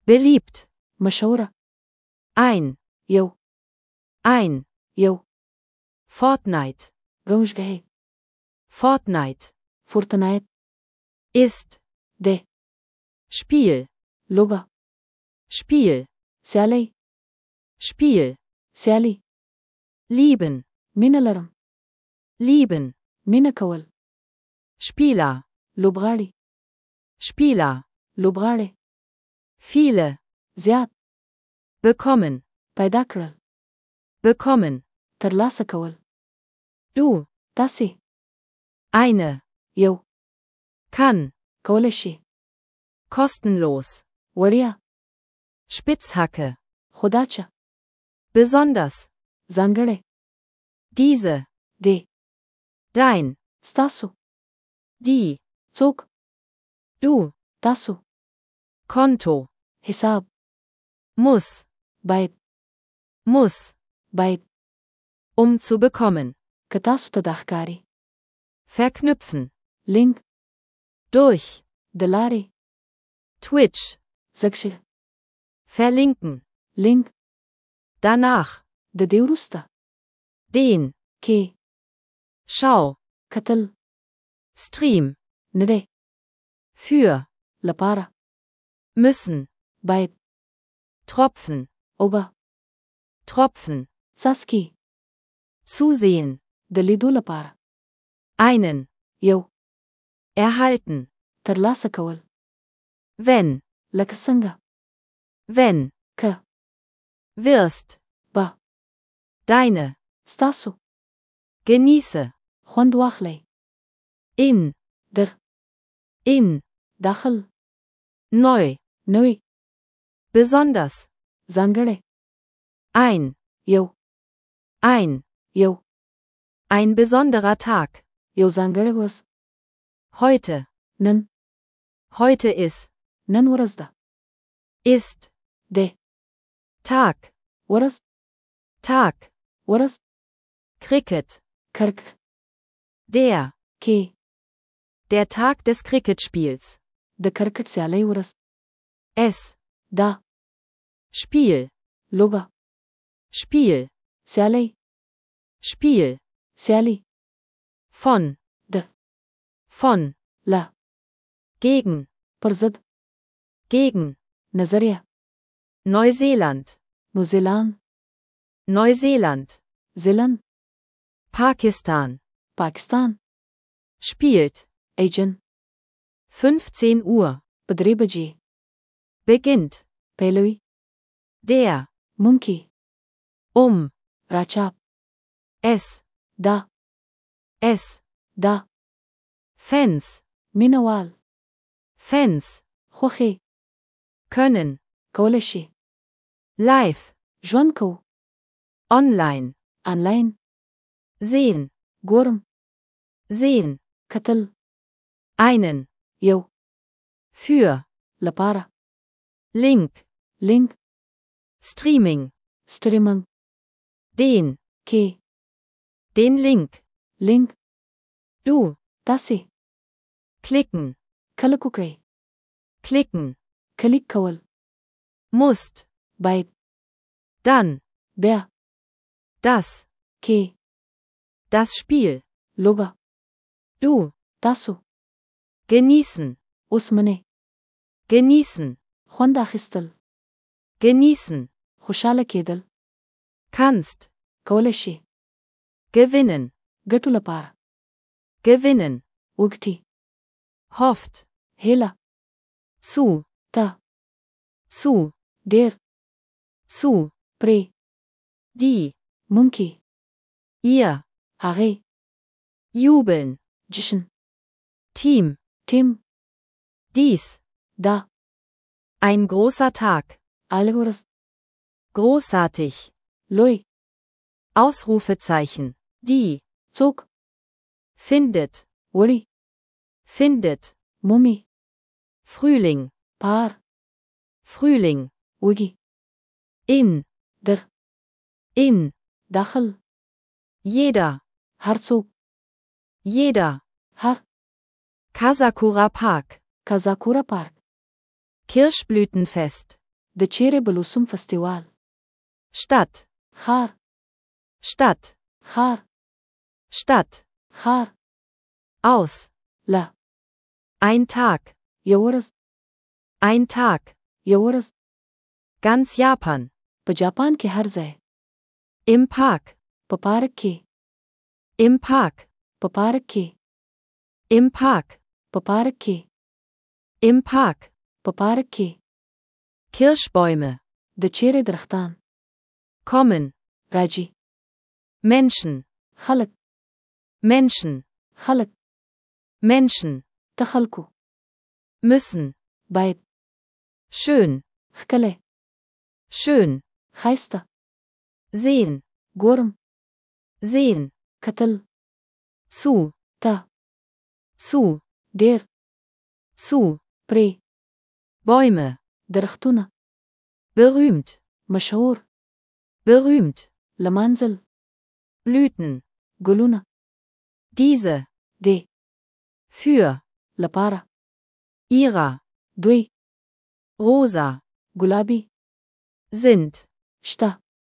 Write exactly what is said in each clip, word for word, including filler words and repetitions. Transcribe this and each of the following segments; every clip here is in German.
beliebt, مشهورة. ein, يو ein, يو Fortnite, گەوشگەهەی. Fortnite, فورتنایت. ist, دێ. Spiel, لوبە. Spiel, سیالەی. Spiel, سیالی. lieben, مینە لەرم. lieben, مینە کەوەل. Spieler, لوبغاړی. Spieler, لوبغاړی. viele, زیات. bekommen, پیدا کړل. bekommen, ترلاسه کول. du, تاسې. eine, یو. kann, کولی شي. kostenlos, وړیا. Spitzhacke, خدا چه. besonders, ځانګړی. diese, دې. dein, ستاسو. die, څوک. du, تاسو. Konto, حساب. muss, باید. muss, باید. um zu bekommen, که تاسو ته د ښکاري. verknüpfen, لینک. durch, د لارې. Twitch, زکشي. verlinken, لینک. danach, د دې وروسته. den, کې. schau, کتل. stream, نه دی. für, لپاره. müssen, باید. tropfen, اوبه. tropfen, څاڅکي. zusehen, د لیدو لپاره. einen, یو. erhalten, ترلاسه کول. wenn, لکه څنګه. wenn, که. wirst, به. deine, ستاسو. genieße, خوند واخلئ. in, در. in, داخل. neu, نوی. besonders, ځانګړی. ein, یو. ein, یو. ein besonderer Tag, یو ځانګړی ورځ. heute, نن. heute ist, نن ورځ ده. ist, دی. Tag, ورځ. Tag, ورځ. Cricket, کرک. der, کې. der Tag des Cricketspiels, د کرکټ سیالۍ ورځ. es, دا. Spiel, لوبه. Spiel, سیالۍ. Spiel, سیالي. von, د. von, له. gegen, پر ضد. gegen, نظریه. Neuseeland, نوزیلاند. Neuseeland, زیلند. Pakistan, پاکستان. spielt, ایجن. fünfzehn Uhr, په درې بجې. beginnt, پیلوي. der, ممکن. um, راچاپ. es, دا. es, دا. Fans, مینوال. Fans, خوښي. können, کولی شي. live, ژوند کو. online, آنلاین. sehen, ګورم. sehen, کتل. einen, یو. für, لپاره. Link, لینک. Streaming, سټریمنګ. den, کې. den Link, لینک. du, تاسې. klicken, کلک وکړئ. klicken, کلیک کول. musst, باید. dann, بیا. das, کې. das Spiel, لوبه. du, تاسو. genießen, اوس منئ. genießen, خوند اخیستل. genießen, خوشاله کېدل. kannst, کولی شي. gewinnen, ګټو لپاره. gewinnen, وګټي. hofft, هیله. zu, ته. zu, ډیر. zu, پرې. die, ممکن. ihr, هغې. jubeln, جشن. Team, ټیم. dies, دا. ein großer Tag, الګ ورځ. großartig, لوی. Ausrufezeichen, die, څوک. findet, وړي. findet, مومي. Frühling, پار. Frühling, وږي. in, در. in, داخل. jeder, هر څوک. jeder, هر. Kasakura Park, کازاکورا پارک. Kirschblütenfest, د چیرې بلوسوم فستیوال. Stadt, ښار. Stadt, ښار. Stadt, ښار. aus, له. ein Tag, یو ورځ. ein Tag, یو ورځ. ganz Japan, په جاپان کې هر ځای. im Park, په پارک کې. im Park, په پارک کې. im Park, په پارک کې. im Park, په پارک کې. Kirschbäume, د چیرې درختان. kommen, راځي. Menschen, خلک. Menschen, خلک. Menschen, ته خلکو. müssen, باید. schön, ښکلی. schön, ښایسته. sehen, ګورم. sehen, کتل. zu, ته. zu, ډیر. zu, پرې. Bäume, درختونه. berühmt, مشهور. berühmt, لمانځل. Blüten, ګلونه. diese, دې. für, لپاره. ihrer, دوی. rosa, ګلابي. sind, شته.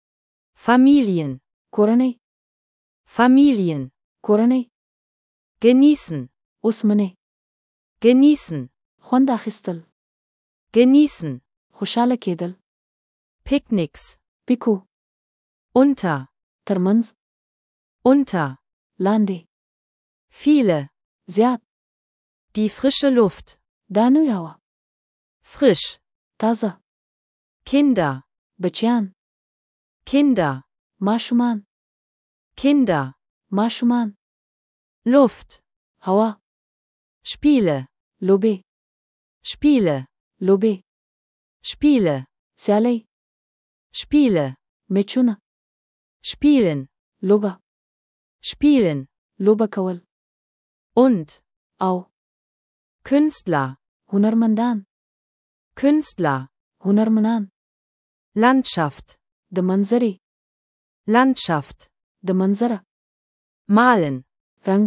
Familien, کورنۍ. Familien, کورنۍ. genießen, اوس منې. genießen, خوند اخیستل. genießen, خوشاله کېدل. Picknicks, پیکو. unter, ترمنځ. unter, لاندې. viele, زیات. die frische Luft, دا نوې هوا. frisch, تازه. Kinder, بچیان. Kinder, ماشومان. Kinder, ماشومان. Luft, هوا. Spiele, لوبې. Spiele, لوبې. Spiele, سیالۍ. Spiele, میچونه. spielen, لوبه. spielen, لوبه کول. und, او. Künstler, هنرمندان. Künstler, هنرمنان. Landschaft, د منظرې. Landschaft, د منظره. malen, رنگ.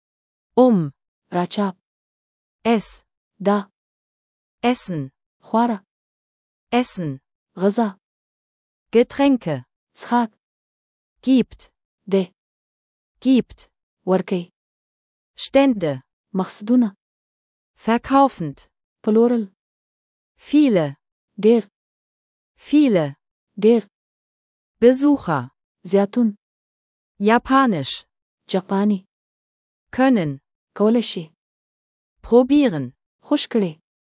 um, راچاپ. es, دا. essen, خواره. essen, غذا. Getränke, څښاک. gibt, ده. gibt, ورکي. Stände, مقصدونه. verkaufend, پلورل. viele, ډیر. viele, ډیر. Besucher, زیاتون. Japanisch, جاپانی. können, کولای شي. probieren, خوش کړي.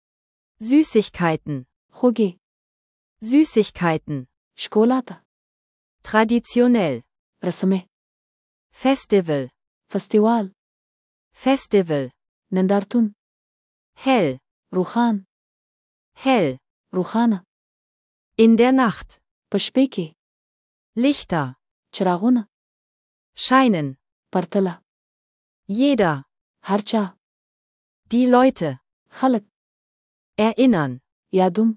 Süßigkeiten, خوږې. Süßigkeiten, شکولاته. traditionell, رسمه. Festival, فستیوال. Festival, نندارتون. hell, روخان. hell, روخانه. in der Nacht, په شپې کې. Lichter, چراغونه. scheinen, پرتله. jeder, هرچا. die Leute, خلک. erinnern, یادوم.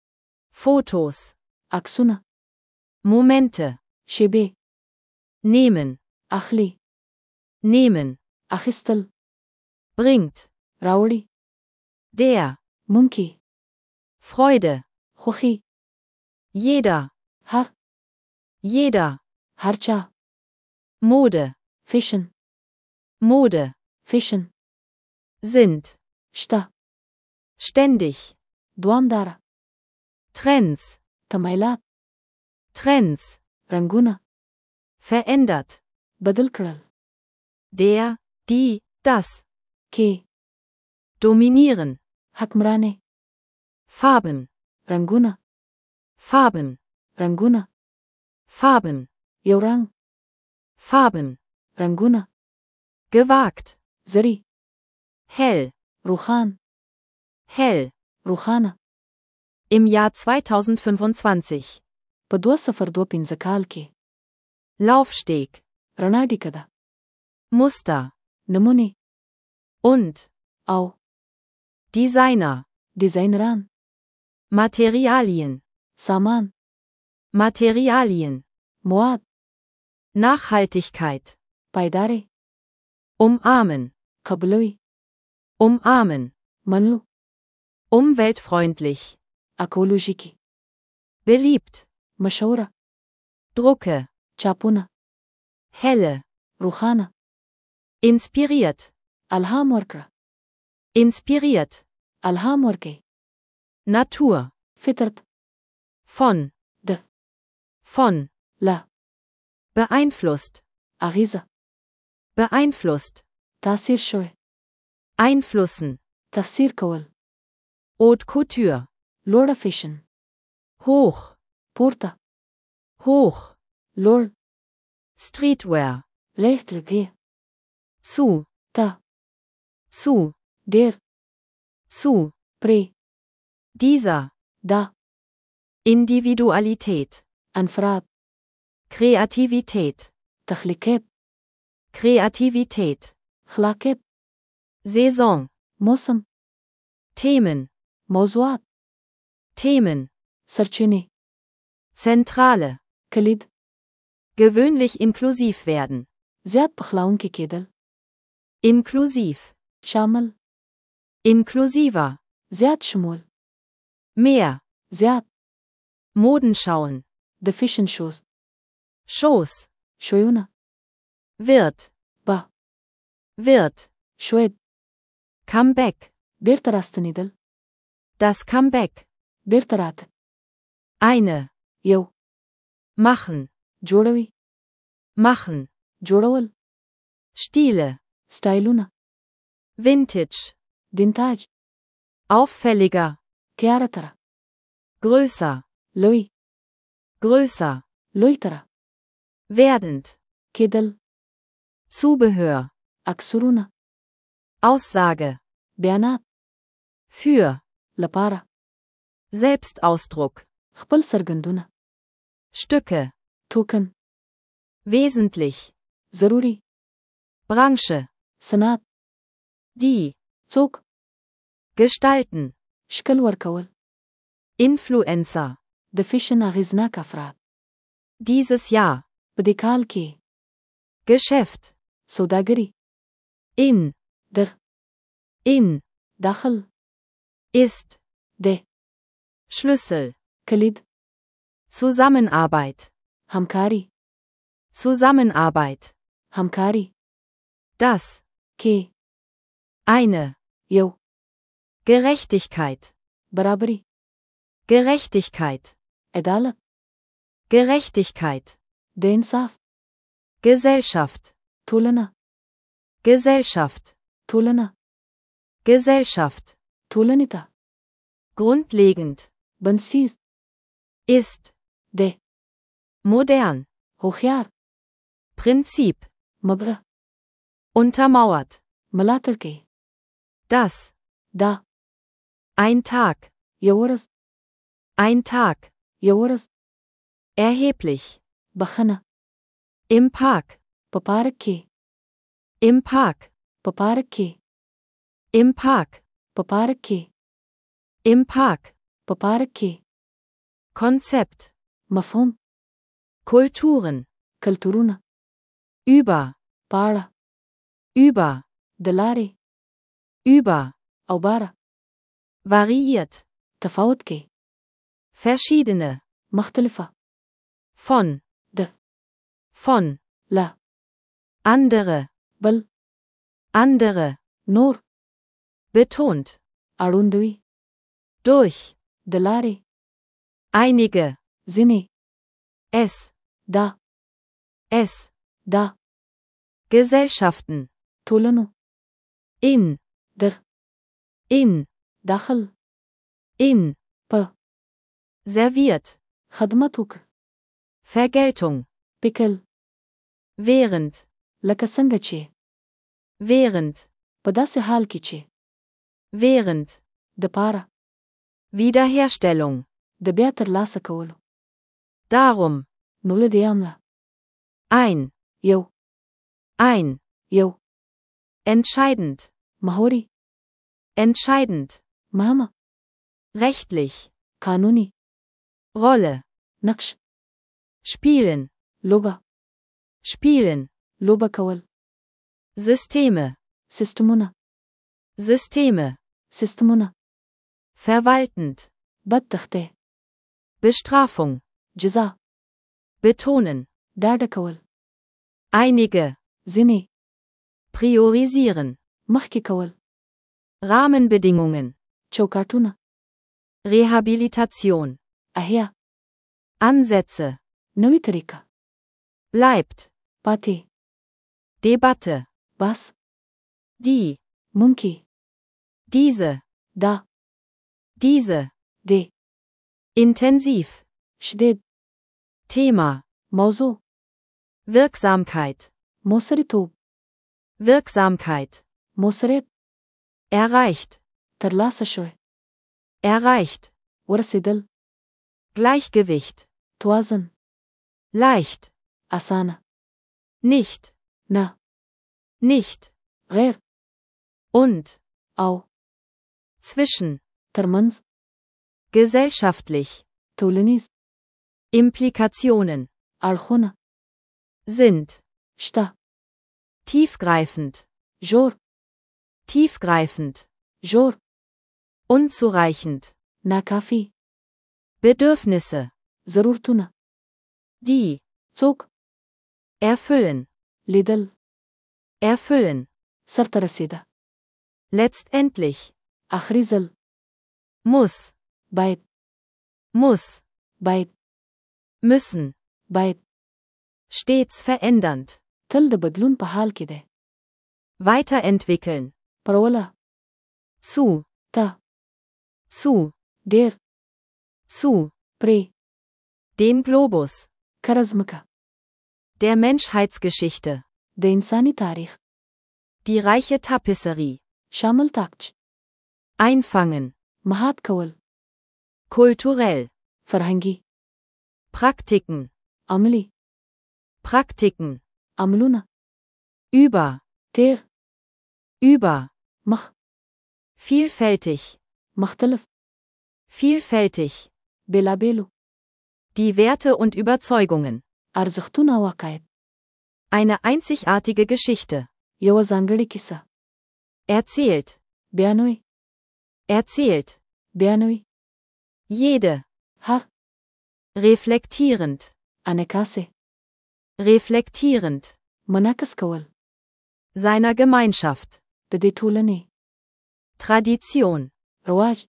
Fotos, عکسونه. Momente, شیبې. nehmen, اخلي. nehmen, اخیستل. bringt, راوړي. der, ممکن. Freude, خوښي. jeder, هر. jeder, هرچا. Mode, فیشن. Mode, فیشن. sind, شته. ständig, دوامداره. Trends, تمایلات. Trends, رنگونه. verändert, بدل کړل. der, die, das, کې. dominieren, حکمرانه. Farben, رنگونه. Farben, رنگونه. Farben, یو رنگ. Farben, رنگونه. gewagt, زری. hell, روخان. hell, روخانه. im Jahr zweitausendfünfundzwanzig, په دوه صفر دوه پنځه کال کې. Laufsteg, رڼا ډیکه ده. Muster, نمونه. und, او. Designer, ډیزاینران. Materialien, سامان. Materialien, مواد. Nachhaltigkeit, پایداري. umarmen, قبلوي. umarmen, منلو. umweltfreundlich, اکولوژیکی. beliebt, مشهوره، Drucke, چاپونه، helle, روښانه، inspiriert, الهام ورکړه، inspiriert, الهام ورکړي، Natur, فطرت، von, د، von, له، beeinflusst, اغیزه، beeinflusst, تاثیر شوی، einflussen, تاثیر کول، haute couture, لوړه فیشن، hoch, پورته، hoch, لوړ، streetwear, leicht لږې، zu, ته، zu, ډیر، zu, پرې، dieser, دا، Individualität, انفراد، Kreativität, تخلیقیت، Kreativität, خلاقیت، Saison, موسم، Themen, موضوعات، Themen, سرچینې، Zentrale, کلید، gewöhnlich inklusiv werden, زیات پخلاونکي کېدل، inklusiv, شامل، inklusiver, زیات شمول، mehr, زیات، Modenschauen, د فیشن شوز، Shows, شویونه، wird, با، wird, شوید، Comeback, بیرته راستنېدل، das Comeback, بیرته راته، eine, یو، machen, جوړوي، machen, جوړول، Stile, سټایلونه، Vintage, دینتاج، auffälliger, تیاره تره، größer, لوی، größer, لوی تره، werdend, کېدل، Zubehör, اکسرونه، Aussage, بیانات، für, لپاره، Selbstausdruck, خپل څرګندونه، Stücke, توکن، wesentlich, ضروري، Branche, صنعت، die, څوک، gestalten, شکل ورکول، Influencer, د فیشن اغیزناک افراد، dieses Jahr, په دې کال کې، Geschäft, سوداګري، in, در، in, داخل، ist, د، Schlüssel, کلید، Zusammenarbeit, همکاری، Zusammenarbeit, همکاری، das, کې، eine, یو، Gerechtigkeit, برابري، Gerechtigkeit, عدالت، Gerechtigkeit, د انصاف، Gesellschaft, ټولنه، Gesellschaft, ټولنه، Gesellschaft, ټولنې ته، grundlegend, بنسټیز، ist, د، modern, هوښیار، Prinzip, مبغه، untermauert, ملاتړ کوي، das, دا، ein Tag, یو ورځ، ein Tag, یو ورځ، erheblich, بخنه، im Park, په پارک کې، im Park, په پارک کې، im Park, په پارک کې، im Park, په پارک کې، Konzept, مفهوم، Kulturen, کلتورونه، über, پاړه، über, د لارې، über, او باره، variiert, تفاوت کوي، verschiedene, مختلفه، von, د، von, له، andere, بل، andere, نور، betont, اړوندوي، durch, د لارې، einige, ځینې، es, دا، es, دا، Gesellschaften, ټولنو، in, در، in, داخل، in, په، serviert, خدمت وکړ، Vergeltung, پکل، während, لکه څنګه چې، während, په داسې حال کې چې، während, د پاره، Wiederherstellung, د بیا ترلاسه کولو، darum, نو له دې امله، ein, یو، ein, یو، entscheidend, محوري، entscheidend, مهمه، rechtlich, قانوني، Rolle, نقش، spielen, لوبه، spielen, لوبه کول، Systeme, سیستمونه، Systeme, سیستمونه، verwaltend, بد تخته، Bestrafung, جزا، betonen, ډاډه کول، einige, ځینې، priorisieren, مخکې کول، Rahmenbedingungen, چوکاټونه، Rehabilitation, احیا، Ansätze, نوې طریقه، bleibt, پاتې، Debatte, بس، die, ممکن، diese, دا، diese, دې، intensiv, شدید، Thema, موضوع، Wirksamkeit, موثریتوب، Wirksamkeit, موثریت، erreicht, ترلاسه شوی، erreicht, ورسېدل، Gleichgewicht, توازن، leicht, اسانه، nicht, نه، nicht, غیر، und, او، zwischen, ترمنځ، gesellschaftlich, ټولنیز، Implikationen, اړخونه، sind, شته، tiefgreifend, ژور، tiefgreifend, ژور، unzureichend, ناکافي، Bedürfnisse, ضرورتونه، die, څوک، erfüllen, لیدل، erfüllen, سرته رسیده، letztendlich, اخري ځل، muss, باید، muss, باید، müssen, باید، stets verändernd, تل د بدلون په حال کې دی، weiterentwickeln, پروله، zu, ته، zu, ډیر، zu, پرې، den Globus, کره ځمکه، der Menschheitsgeschichte, د انساني تاریخ، die reiche Tapisserie, شامل تاکچ، einfangen, مهات کول، kulturell, فرهنګي، Praktiken, عملی، Praktiken, عملونه، über, تیر، über, مخ، vielfältig, مختلف، vielfältig, بیلابیلو، die Werte und Überzeugungen, ارزښتونه او عقاید، eine einzigartige Geschichte, یوه ځانګړې کیسه، erzählt, بیانوي، erzählt, بیانوي، jede, هر، reflektierend, انعکاسې، reflektierend, منعکس کول، seiner Gemeinschaft, د دې ټولنې، Tradition, رواج،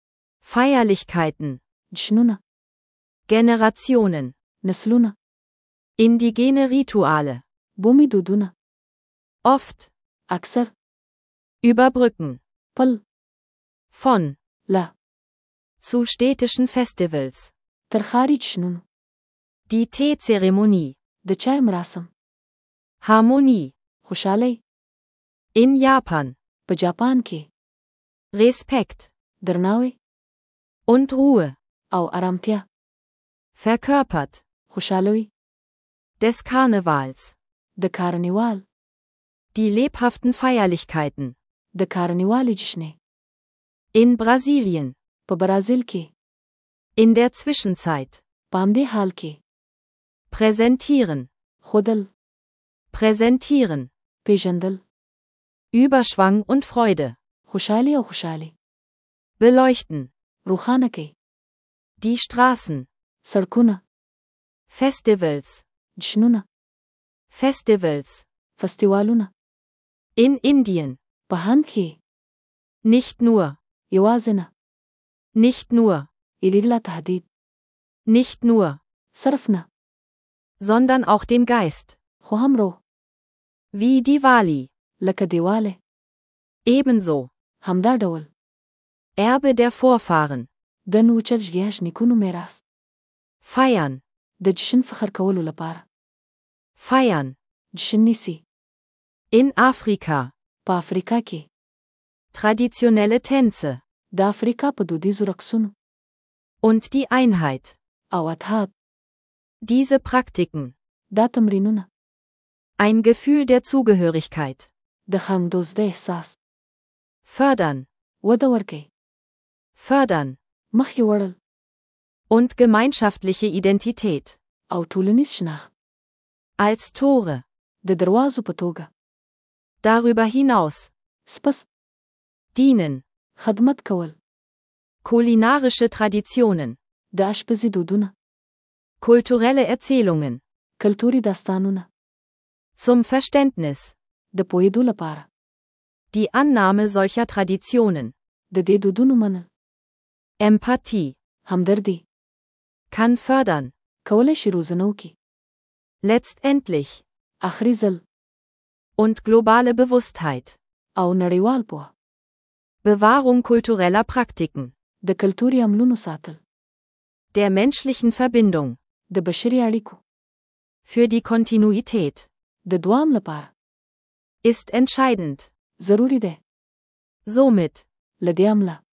Feierlichkeiten, جشنونه، Generationen, نسلونه، indigene Rituale, بومي دودونه، oft, اکثر، überbrücken, پل، von, لا، zu städtischen Festivals, تر ښاري جشنونو، die Teezeremonie, د چای مراسم، Harmonie, خوشحالۍ، in Japan, په جاپان کې، Respekt, درناوی، und Ruhe, او ارامتیا، verkörpert, خوشحالوي، des Karnevals, د کارنیوال، die lebhaften Feierlichkeiten, د کارنیوالې جشنې، in Brasilien, په برازیل کې، in der Zwischenzeit, په همدې حال کې، präsentieren, خودل، präsentieren, پیژندل، Überschwang und Freude, خوشحالي او خوشحالي، beleuchten, روښانه کوي، die Straßen, سړکونه، Festivals, جشنونه، Festivals, فستیوالونه، in Indien, په هند کې، nicht nur, یوازې نه، nicht nur, الا تهدید، nicht nur, صرف نه، sondern auch den Geist, خو هم روح، wie Diwali, لکه دیواله، ebenso, همدا ډول، Erbe der Vorfahren, د نوچل ژغیاش نیکونو میراث، feiern, د جشن فخر کولو لپاره، feiern, جشن نیسی، in Afrika, په افریقا کې، traditionelle Tänze, د افریقا په دودیزو رقصونو، und die Einheit, او اتحاد، diese Praktiken, دا تمرینونه، ein Gefühl der Zugehörigkeit, د خندوزده احساس، fördern, وده ورکي، fördern, مخې وړل، und gemeinschaftliche Identität, او ټولنیز شناخت، als Tore, د دروازو په توګه، darüber hinaus, سپس، dienen, خدمت کول، kulinarische Traditionen, د اشپزي دودونه. Kulturelle Erzählungen. کلتوري داستانونه. Zum Verständnis. د پوهېدو لپاره. Die Annahme solcher Traditionen. د دې دودونو منل. Empathie. همدردي. Kann fördern. کولای شي روزنه وکړي. Letztendlich. آخري ځل. Und globale Bewusstheit. او نړیوال پوهه. Bewahrung kultureller Praktiken. د کلتوري عملونو ساتل. Der menschlichen Verbindung. د بشري اړیکو. Für die Kontinuität. د دوام لپاره. Ist entscheidend. ضروري ده. Somit. له دې امله.